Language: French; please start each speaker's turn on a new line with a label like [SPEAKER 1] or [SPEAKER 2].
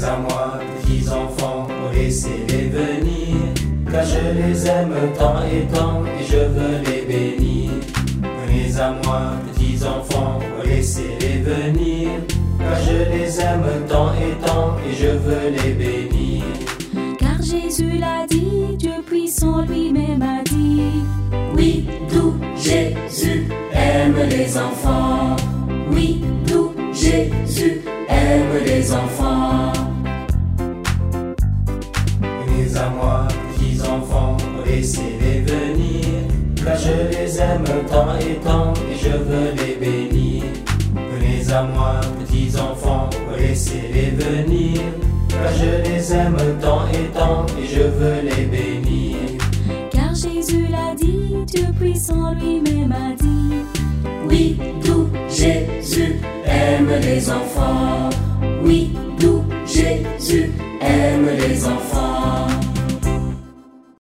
[SPEAKER 1] à moi, petits enfants, laissez-les venir, car je les aime tant et tant, et je veux les bénir. Venez à moi, petits enfants, laissez-les venir, car je les aime tant et tant, et je veux les bénir.
[SPEAKER 2] Car Jésus l'a dit, Dieu puissant lui-même a dit.
[SPEAKER 3] Oui, doux Jésus aime les enfants. Oui, doux Jésus aime les enfants.
[SPEAKER 1] Venez à moi, petits enfants, laissez-les venir, car je les aime tant et tant, et je veux les bénir. Venez à moi, petits enfants, laissez-les venir, car je les aime tant et tant, et je veux les bénir.
[SPEAKER 2] Car Jésus l'a dit, Dieu puissant lui-même a dit.
[SPEAKER 3] Oui, doux Jésus aime les enfants. Oui, doux Jésus aime les enfants.